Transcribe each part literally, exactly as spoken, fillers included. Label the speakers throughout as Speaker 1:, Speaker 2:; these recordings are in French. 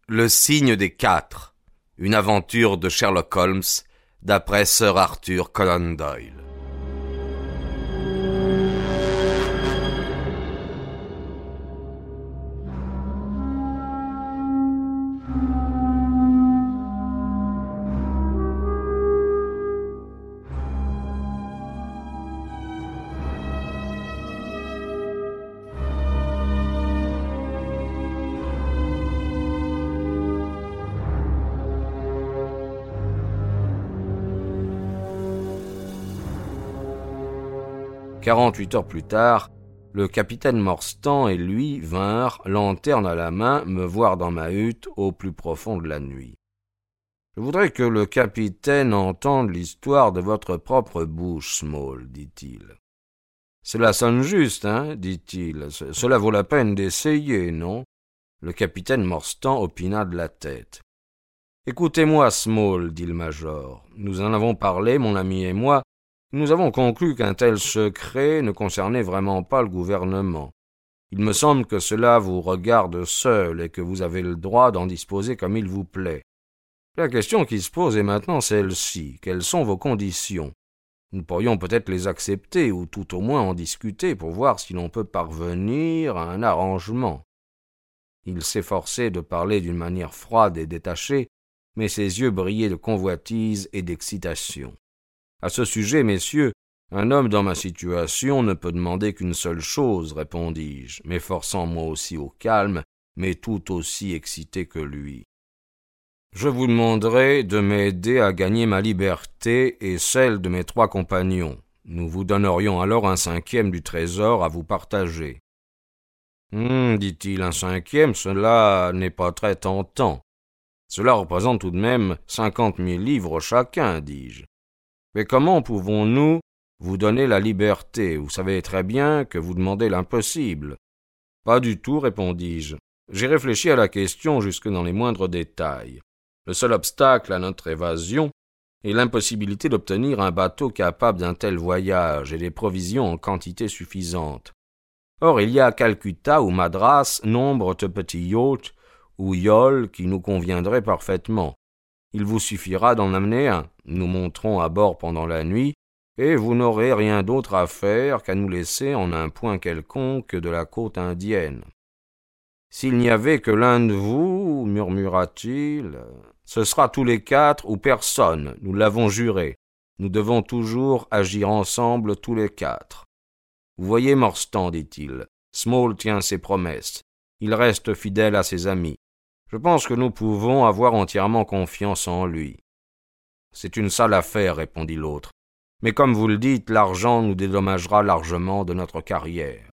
Speaker 1: Le signe des quatre, une aventure de Sherlock Holmes, d'après Sir Arthur Conan Doyle. Quarante-huit heures plus tard, le capitaine Morstan et lui vinrent, lanterne à la main, me voir dans ma hutte au plus profond de la nuit. « Je voudrais que le capitaine entende l'histoire de votre propre bouche, Small, dit-il. »« Cela sonne juste, hein, dit-il. Cela vaut la peine d'essayer, non ?» Le capitaine Morstan opina de la tête. « Écoutez-moi, Small, dit le major. Nous en avons parlé, mon ami et moi. Nous avons conclu qu'un tel secret ne concernait vraiment pas le gouvernement. Il me semble que cela vous regarde seul et que vous avez le droit d'en disposer comme il vous plaît. La question qui se pose est maintenant celle-ci. Quelles sont vos conditions? Nous pourrions peut-être les accepter ou tout au moins en discuter pour voir si l'on peut parvenir à un arrangement. » Il s'efforçait de parler d'une manière froide et détachée, mais ses yeux brillaient de convoitise et d'excitation. « À ce sujet, messieurs, un homme dans ma situation ne peut demander qu'une seule chose, répondis-je, m'efforçant moi aussi au calme, mais tout aussi excité que lui. Je vous demanderai de m'aider à gagner ma liberté et celle de mes trois compagnons. Nous vous donnerions alors un cinquième du trésor à vous partager. Hum, dit-il, un cinquième, cela n'est pas très tentant. Cela représente tout de même cinquante mille livres chacun, dis-je. Mais comment pouvons-nous vous donner la liberté? Vous savez très bien que vous demandez l'impossible. Pas du tout, répondis-je. J'ai réfléchi à la question jusque dans les moindres détails. Le seul obstacle à notre évasion est l'impossibilité d'obtenir un bateau capable d'un tel voyage et des provisions en quantité suffisante. Or, il y a à Calcutta ou Madras nombre de petits yachts ou yoles qui nous conviendraient parfaitement. Il vous suffira d'en amener un. Nous monterons à bord pendant la nuit, et vous n'aurez rien d'autre à faire qu'à nous laisser en un point quelconque de la côte indienne. S'il n'y avait que l'un de vous, murmura-t-il, ce sera tous les quatre ou personne, nous l'avons juré. Nous devons toujours agir ensemble tous les quatre. Vous voyez, Morstan, dit-il, Small tient ses promesses. Il reste fidèle à ses amis. Je pense que nous pouvons avoir entièrement confiance en lui. C'est une sale affaire, répondit l'autre. Mais comme vous le dites, l'argent nous dédommagera largement de notre carrière.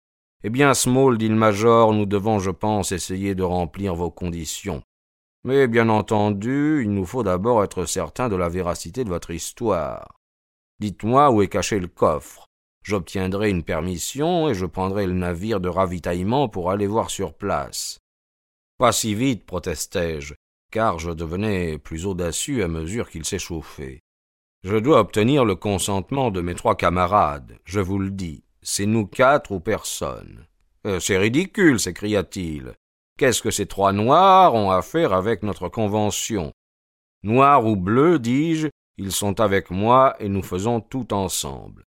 Speaker 1: Eh bien, Small, dit le major, nous devons, je pense, essayer de remplir vos conditions. Mais, bien entendu, il nous faut d'abord être certains de la véracité de votre histoire. Dites-moi où est caché le coffre. J'obtiendrai une permission et je prendrai le navire de ravitaillement pour aller voir sur place. Pas si vite, protestai-je, car je devenais plus audacieux à mesure qu'il s'échauffait. Je dois obtenir le consentement de mes trois camarades, je vous le dis. C'est nous quatre ou personne. Euh, c'est ridicule, s'écria-t-il. Qu'est-ce que ces trois noirs ont à faire avec notre convention? Noirs ou bleus, dis-je, ils sont avec moi et nous faisons tout ensemble.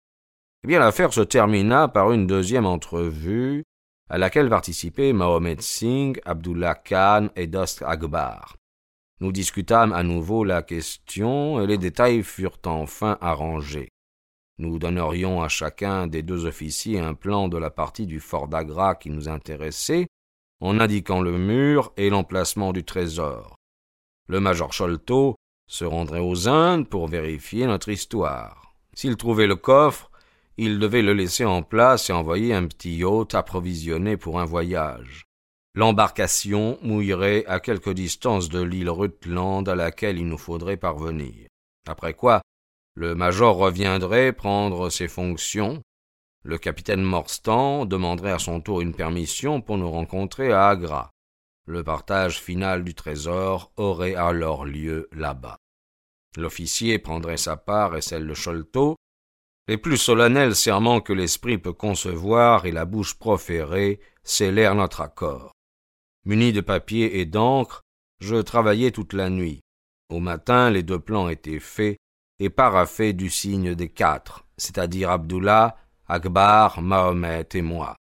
Speaker 1: Eh bien, l'affaire se termina par une deuxième entrevue, à laquelle participaient Mohammed Singh, Abdullah Khan et Dost Akbar. Nous discutâmes à nouveau la question et les détails furent enfin arrangés. Nous donnerions à chacun des deux officiers un plan de la partie du fort d'Agra qui nous intéressait, en indiquant le mur et l'emplacement du trésor. Le major Sholto se rendrait aux Indes pour vérifier notre histoire. S'il trouvait le coffre, il devait le laisser en place et envoyer un petit yacht approvisionné pour un voyage. L'embarcation mouillerait à quelque distance de l'île Rutland à laquelle il nous faudrait parvenir. Après quoi, le major reviendrait prendre ses fonctions. Le capitaine Morstan demanderait à son tour une permission pour nous rencontrer à Agra. Le partage final du trésor aurait alors lieu là-bas. L'officier prendrait sa part et celle de Sholto, les plus solennels serments que l'esprit peut concevoir et la bouche proférer scellèrent notre accord. Muni de papier et d'encre, je travaillai toute la nuit. Au matin, les deux plans étaient faits et paraphés du signe des quatre, c'est-à-dire Abdullah, Akbar, Mahomet et moi.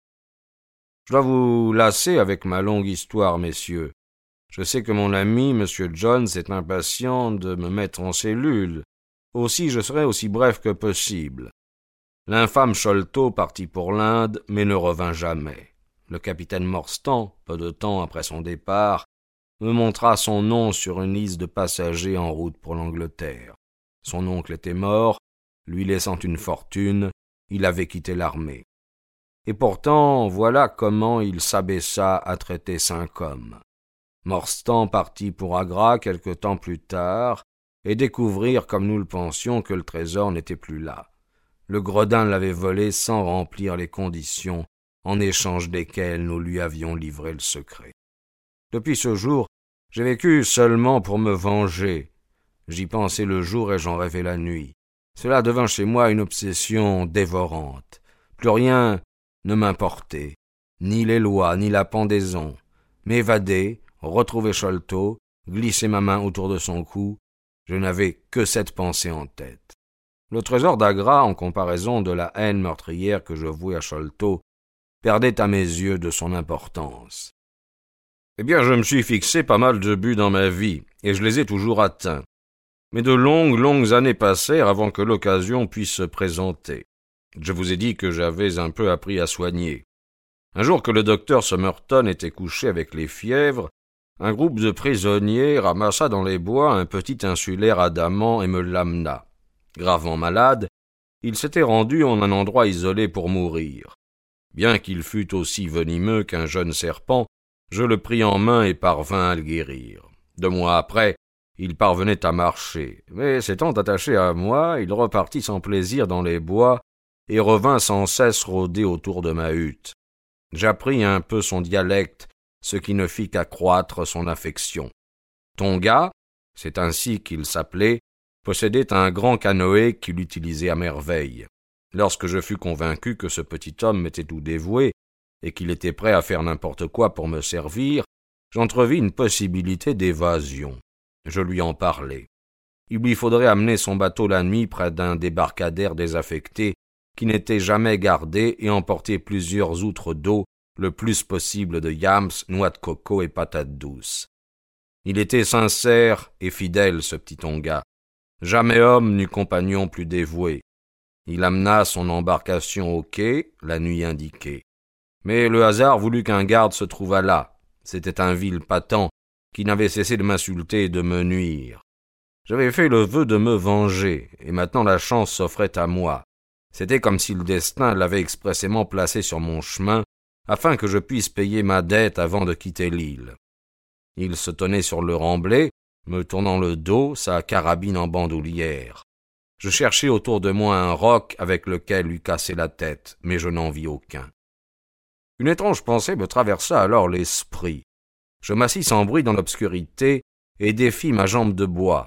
Speaker 1: Je dois vous lasser avec ma longue histoire, messieurs. Je sais que mon ami, M. Jones, est impatient de me mettre en cellule. Aussi, je serai aussi bref que possible. L'infâme Sholto partit pour l'Inde, mais ne revint jamais. Le capitaine Morstan, peu de temps après son départ, me montra son nom sur une liste de passagers en route pour l'Angleterre. Son oncle était mort, lui laissant une fortune, il avait quitté l'armée. Et pourtant, voilà comment il s'abaissa à traiter cinq hommes. Morstan partit pour Agra quelque temps plus tard, et découvrir, comme nous le pensions, que le trésor n'était plus là. Le gredin l'avait volé sans remplir les conditions en échange desquelles nous lui avions livré le secret. Depuis ce jour, j'ai vécu seulement pour me venger. J'y pensais le jour et j'en rêvais la nuit. Cela devint chez moi une obsession dévorante. Plus rien ne m'importait, ni les lois, ni la pendaison. M'évader, retrouver Sholto, glisser ma main autour de son cou, je n'avais que cette pensée en tête. Le trésor d'Agra, en comparaison de la haine meurtrière que je vouais à Sholto, perdait à mes yeux de son importance. Eh bien, je me suis fixé pas mal de buts dans ma vie, et je les ai toujours atteints. Mais de longues, longues années passèrent avant que l'occasion puisse se présenter. Je vous ai dit que j'avais un peu appris à soigner. Un jour que le docteur Somerton était couché avec les fièvres, un groupe de prisonniers ramassa dans les bois un petit insulaire adamant et me l'amena. Gravement malade, il s'était rendu en un endroit isolé pour mourir. Bien qu'il fût aussi venimeux qu'un jeune serpent, je le pris en main et parvins à le guérir. Deux mois après, il parvenait à marcher, mais s'étant attaché à moi, il repartit sans plaisir dans les bois et revint sans cesse rôder autour de ma hutte. J'appris un peu son dialecte, ce qui ne fit qu'accroître son affection. Tonga, c'est ainsi qu'il s'appelait, possédait un grand canoë qu'il utilisait à merveille. Lorsque je fus convaincu que ce petit homme m'était tout dévoué et qu'il était prêt à faire n'importe quoi pour me servir, j'entrevis une possibilité d'évasion. Je lui en parlai. Il lui faudrait amener son bateau la nuit près d'un débarcadère désaffecté qui n'était jamais gardé et emporter plusieurs outres d'eau, le plus possible de yams, noix de coco et patates douces. Il était sincère et fidèle, ce petit Tonga. Jamais homme n'eut compagnon plus dévoué. Il amena son embarcation au quai, la nuit indiquée. Mais le hasard voulut qu'un garde se trouvât là. C'était un vil patent qui n'avait cessé de m'insulter et de me nuire. J'avais fait le vœu de me venger, et maintenant la chance s'offrait à moi. C'était comme si le destin l'avait expressément placé sur mon chemin, afin que je puisse payer ma dette avant de quitter l'île. Il se tenait sur le remblai, me tournant le dos, sa carabine en bandoulière. Je cherchais autour de moi un roc avec lequel lui casser la tête, mais je n'en vis aucun. Une étrange pensée me traversa alors l'esprit. Je m'assis sans bruit dans l'obscurité et défis ma jambe de bois.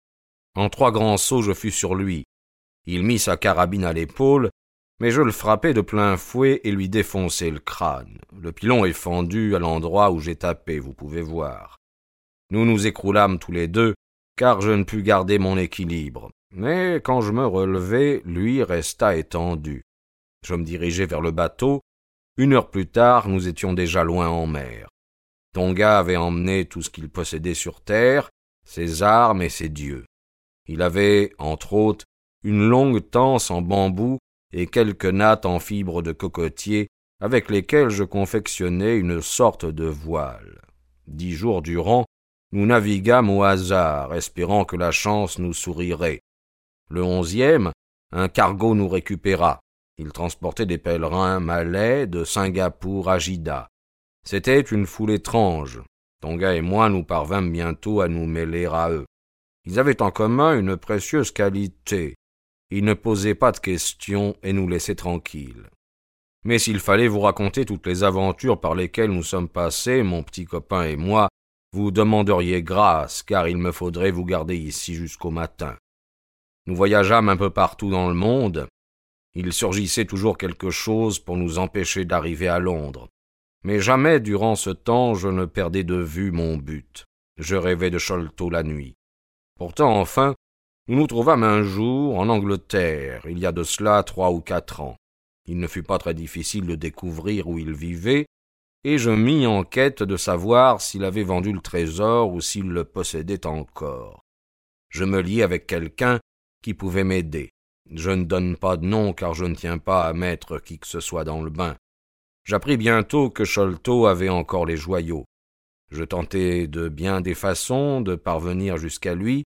Speaker 1: En trois grands sauts, je fus sur lui. Il mit sa carabine à l'épaule, mais je le frappai de plein fouet et lui défonçai le crâne. Le pilon est fendu à l'endroit où j'ai tapé, vous pouvez voir. Nous nous écroulâmes tous les deux, car je ne pus garder mon équilibre. Mais quand je me relevai, lui resta étendu. Je me dirigeai vers le bateau. Une heure plus tard, nous étions déjà loin en mer. Tonga avait emmené tout ce qu'il possédait sur terre, ses armes et ses dieux. Il avait, entre autres, une longue tanse en bambou et quelques nattes en fibres de cocotier avec lesquelles je confectionnai une sorte de voile. Dix jours durant, nous naviguâmes au hasard, espérant que la chance nous sourirait. Le onzième, un cargo nous récupéra. Il transportait des pèlerins malais de Singapour à Jida. C'était une foule étrange. Tonga et moi nous parvînmes bientôt à nous mêler à eux. Ils avaient en commun une précieuse qualité. Ils ne posaient pas de questions et nous laissaient tranquilles. Mais s'il fallait vous raconter toutes les aventures par lesquelles nous sommes passés, mon petit copain et moi, vous demanderiez grâce, car il me faudrait vous garder ici jusqu'au matin. Nous voyageâmes un peu partout dans le monde. Il surgissait toujours quelque chose pour nous empêcher d'arriver à Londres. Mais jamais durant ce temps je ne perdais de vue mon but. Je rêvais de Sholto la nuit. Pourtant, enfin, nous nous trouvâmes un jour en Angleterre, il y a de cela trois ou quatre ans. Il ne fut pas très difficile de découvrir où il vivait, et je mis en quête de savoir s'il avait vendu le trésor ou s'il le possédait encore. Je me liai avec quelqu'un qui pouvait m'aider. Je ne donne pas de nom car je ne tiens pas à mettre qui que ce soit dans le bain. J'appris bientôt que Sholto avait encore les joyaux. Je tentai de bien des façons de parvenir jusqu'à lui,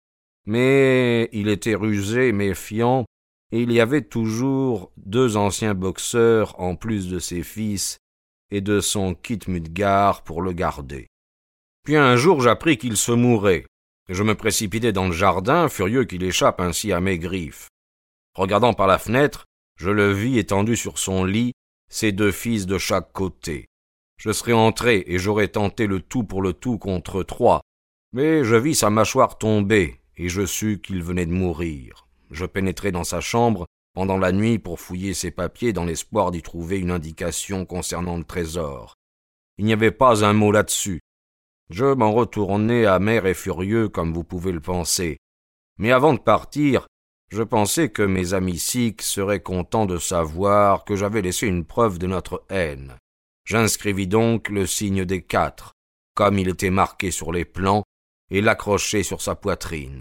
Speaker 1: mais il était rusé, méfiant, et il y avait toujours deux anciens boxeurs en plus de ses fils et de son Kit Mudgar pour le garder. Puis un jour j'appris qu'il se mourait. Je me précipitai dans le jardin, furieux qu'il échappe ainsi à mes griffes. Regardant par la fenêtre, je le vis étendu sur son lit, ses deux fils de chaque côté. Je serais entré et j'aurais tenté le tout pour le tout contre trois, mais je vis sa mâchoire tomber et je sus qu'il venait de mourir. Je pénétrai dans sa chambre pendant la nuit pour fouiller ses papiers dans l'espoir d'y trouver une indication concernant le trésor. Il n'y avait pas un mot là-dessus. Je m'en retournai amer et furieux comme vous pouvez le penser. Mais avant de partir, je pensais que mes amis sikhs seraient contents de savoir que j'avais laissé une preuve de notre haine. J'inscrivis donc le signe des quatre, comme il était marqué sur les plans, et l'accrochai sur sa poitrine.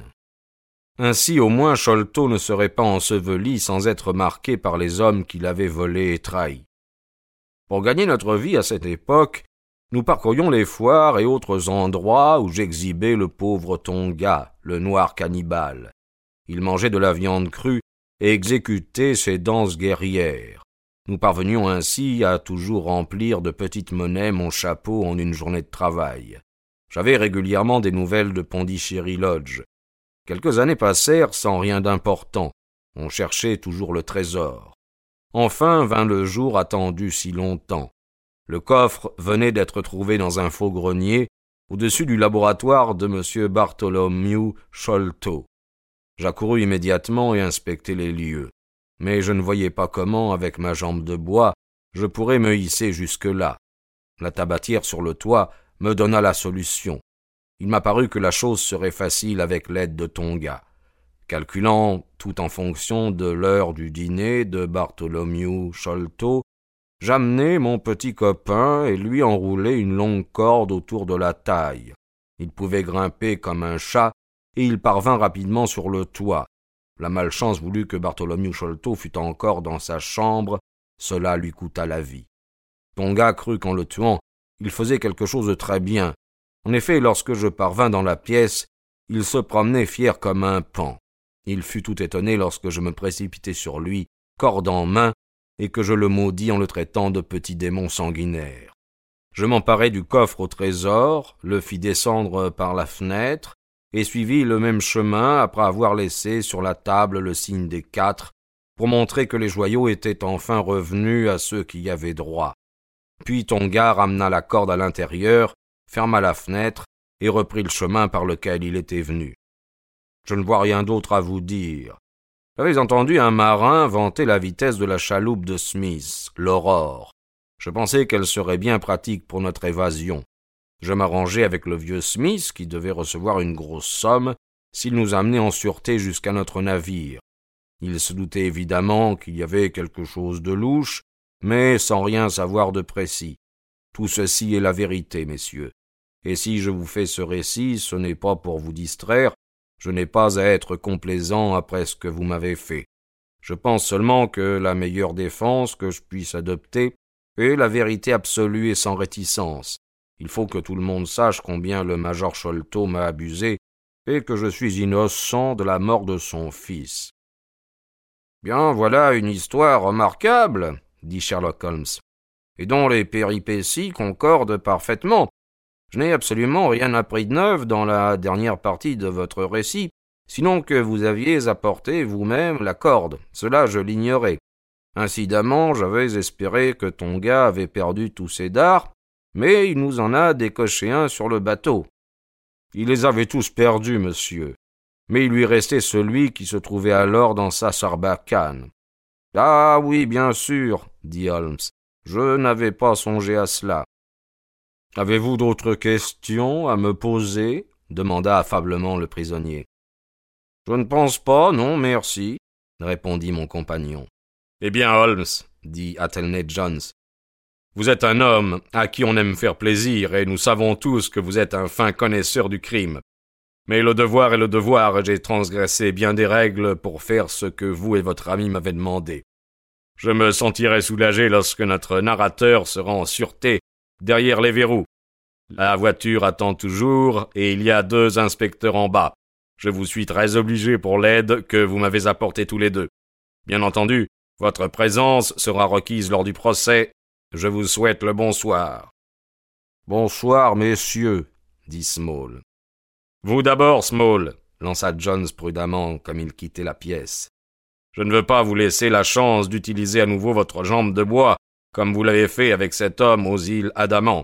Speaker 1: Ainsi au moins Sholto ne serait pas enseveli sans être marqué par les hommes qui l'avaient volé et trahi. Pour gagner notre vie à cette époque, nous parcourions les foires et autres endroits où j'exhibais le pauvre Tonga, le noir cannibale. Il mangeait de la viande crue et exécutait ses danses guerrières. Nous parvenions ainsi à toujours remplir de petites monnaies mon chapeau en une journée de travail. J'avais régulièrement des nouvelles de Pondichéry Lodge. Quelques années passèrent sans rien d'important. On cherchait toujours le trésor. Enfin vint le jour attendu si longtemps. Le coffre venait d'être trouvé dans un faux grenier, au-dessus du laboratoire de M. Bartholomew Sholto. J'accourus immédiatement et inspectai les lieux. Mais je ne voyais pas comment, avec ma jambe de bois, je pourrais me hisser jusque-là. La tabatière sur le toit me donna la solution. Il m'apparut que la chose serait facile avec l'aide de Tonga. Calculant tout en fonction de l'heure du dîner de Bartholomew Sholto, j'amenai mon petit copain et lui enroulai une longue corde autour de la taille. Il pouvait grimper comme un chat et il parvint rapidement sur le toit. La malchance voulut que Bartholomew Sholto fût encore dans sa chambre, cela lui coûta la vie. Tonga crut qu'en le tuant, il faisait quelque chose de très bien. En effet, lorsque je parvins dans la pièce, il se promenait fier comme un paon. Il fut tout étonné lorsque je me précipitai sur lui, corde en main, et que je le maudis en le traitant de petit démon sanguinaire. Je m'emparai du coffre au trésor, le fis descendre par la fenêtre, et suivis le même chemin après avoir laissé sur la table le signe des quatre, pour montrer que les joyaux étaient enfin revenus à ceux qui y avaient droit. Puis Tonga ramena la corde à l'intérieur, ferma la fenêtre et reprit le chemin par lequel il était venu. Je ne vois rien d'autre à vous dire. J'avais entendu un marin vanter la vitesse de la chaloupe de Smith, l'Aurore. Je pensais qu'elle serait bien pratique pour notre évasion. Je m'arrangeai avec le vieux Smith, qui devait recevoir une grosse somme, s'il nous amenait en sûreté jusqu'à notre navire. Il se doutait évidemment qu'il y avait quelque chose de louche, mais sans rien savoir de précis. Tout ceci est la vérité, messieurs. Et si je vous fais ce récit, ce n'est pas pour vous distraire, je n'ai pas à être complaisant après ce que vous m'avez fait. Je pense seulement que la meilleure défense que je puisse adopter est la vérité absolue et sans réticence. Il faut que tout le monde sache combien le major Sholto m'a abusé et que je suis innocent de la mort de son fils. « Bien, voilà une histoire remarquable, » dit Sherlock Holmes, « et dont les péripéties concordent parfaitement. Je n'ai absolument rien appris de neuf dans la dernière partie de votre récit, sinon que vous aviez apporté vous-même la corde. Cela, je l'ignorais. Incidemment, j'avais espéré que Tonga avait perdu tous ses dards, mais il nous en a décoché un sur le bateau. Il les avait tous perdus, monsieur, mais il lui restait celui qui se trouvait alors dans sa sarbacane. « Ah oui, bien sûr, dit Holmes, je n'avais pas songé à cela. Avez-vous d'autres questions à me poser ? Demanda affablement le prisonnier. Je ne pense pas, non, merci, répondit mon compagnon. Eh bien, Holmes, dit Athelney Jones, vous êtes un homme à qui on aime faire plaisir, et nous savons tous que vous êtes un fin connaisseur du crime. Mais le devoir est le devoir, et j'ai transgressé bien des règles pour faire ce que vous et votre ami m'avez demandé. Je me sentirai soulagé lorsque notre narrateur sera en sûreté derrière les verrous. La voiture attend toujours, et il y a deux inspecteurs en bas. Je vous suis très obligé pour l'aide que vous m'avez apportée tous les deux. Bien entendu, votre présence sera requise lors du procès. Je vous souhaite le bonsoir. Bonsoir, messieurs, dit Small. Vous d'abord, Small, lança Jones prudemment comme il quittait la pièce. Je ne veux pas vous laisser la chance d'utiliser à nouveau votre jambe de bois, comme vous l'avez fait avec cet homme aux îles Adamant.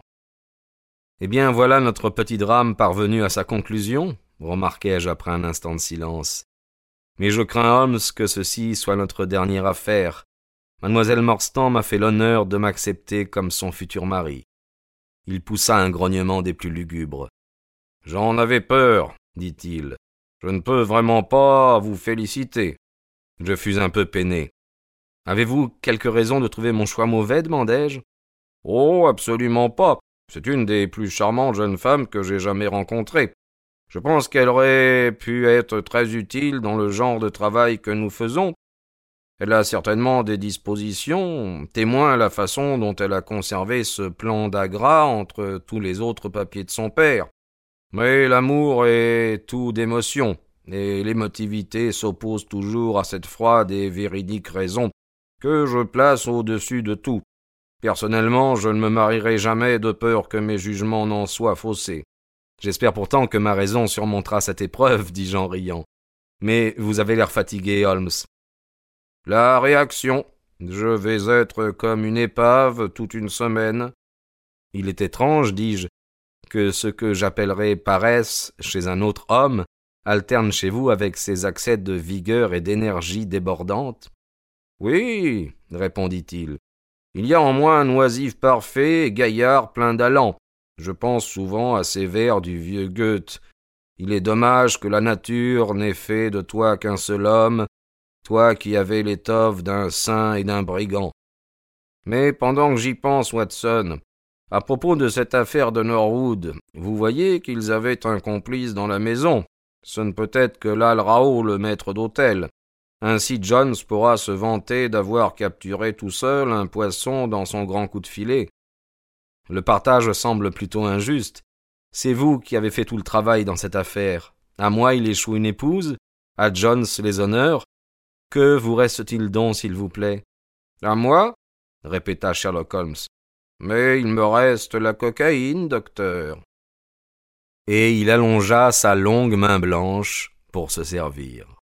Speaker 1: Eh bien, voilà notre petit drame parvenu à sa conclusion, remarquai-je après un instant de silence. Mais je crains, Holmes, que ceci soit notre dernière affaire. Mademoiselle Morstan m'a fait l'honneur de m'accepter comme son futur mari. Il poussa un grognement des plus lugubres. « J'en avais peur, dit-il. Je ne peux vraiment pas vous féliciter. » Je fus un peu peiné. « Avez-vous quelque raison de trouver mon choix mauvais ?» demandai-je. « Oh, absolument pas. C'est une des plus charmantes jeunes femmes que j'ai jamais rencontrées. Je pense qu'elle aurait pu être très utile dans le genre de travail que nous faisons. Elle a certainement des dispositions, témoin la façon dont elle a conservé ce plan d'Agra entre tous les autres papiers de son père. Mais l'amour est tout d'émotion, et l'émotivité s'oppose toujours à cette froide et véridique raison que je place au-dessus de tout. Personnellement, je ne me marierai jamais de peur que mes jugements n'en soient faussés. J'espère pourtant que ma raison surmontera cette épreuve, dis-je en riant. Mais vous avez l'air fatigué, Holmes. La réaction. Je vais être comme une épave toute une semaine. Il est étrange, dis-je, que ce que j'appellerais paresse chez un autre homme alterne chez vous avec ces accès de vigueur et d'énergie débordante. Oui, répondit-il. Il y a en moi un oisif parfait et gaillard plein d'allant. Je pense souvent à ces vers du vieux Goethe. Il est dommage que la nature n'ait fait de toi qu'un seul homme, toi qui avais l'étoffe d'un saint et d'un brigand. Mais pendant que j'y pense, Watson, à propos de cette affaire de Norwood, vous voyez qu'ils avaient un complice dans la maison. Ce ne peut être que Lal Rao, le maître d'hôtel. Ainsi Jones pourra se vanter d'avoir capturé tout seul un poisson dans son grand coup de filet. Le partage semble plutôt injuste. C'est vous qui avez fait tout le travail dans cette affaire. À moi, il échoue une épouse, à Jones les honneurs. Que vous reste-t-il donc, s'il vous plaît ? À moi ? Répéta Sherlock Holmes. Mais il me reste la cocaïne, docteur. Et il allongea sa longue main blanche pour se servir.